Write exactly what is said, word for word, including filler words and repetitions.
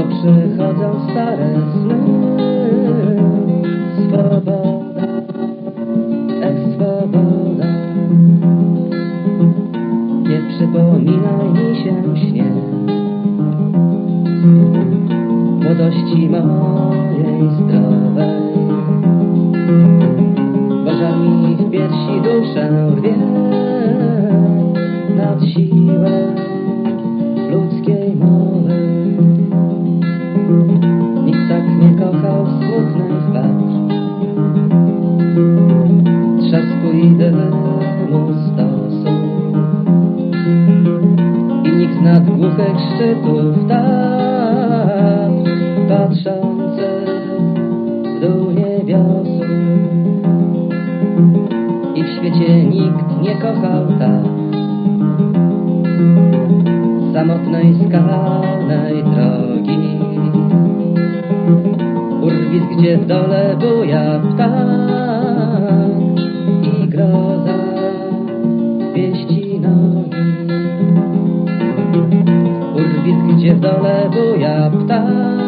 przychodzą stare sny. Swoboda, ech swoboda, nie przypominaj mi się śnie młodości mojej zdrowej, bo żal mi w piersi duszę rwie nad siłę ludzkiej mowy. Nikt tak nie kochał smutnych warz, trzasku i dymu stosu, i nikt z nad głuchych szczytów tak patrzący w dół niebiosu. I w świecie nikt nie kochał tak samotnej, skalnej drogi, urwisk, gdzie w dole buja ptak i groza pieści nogi. Urwisk, gdzie w dole buja ptak